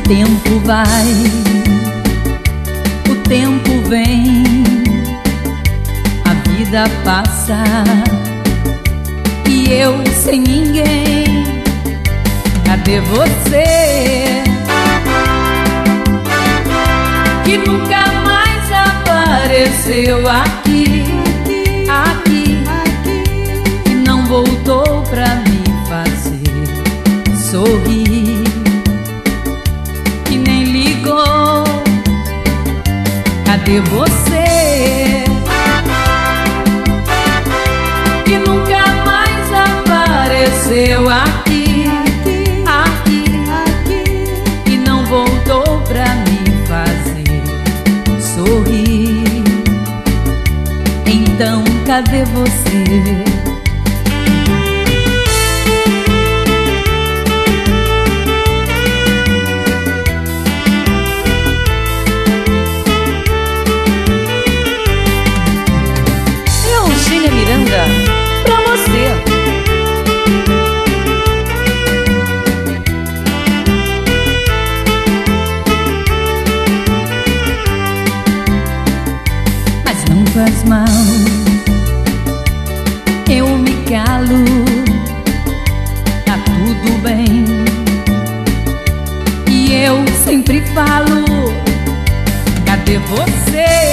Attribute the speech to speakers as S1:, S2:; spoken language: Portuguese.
S1: tempo vai, o tempo vem, a vida passa e eu sem ninguém. Cadê você que nunca mais apareceu aqui, aqui, e não voltou pra me fazer sorrir, que nem ligou? Cadê você que nunca mais apareceu aqui, aqui, e não voltou pra me fazer sorrir? Então cadê você?
S2: Miranda, pra você.
S1: Mas não faz mal, eu me calo, tá tudo bem. E eu sempre falo, cadê você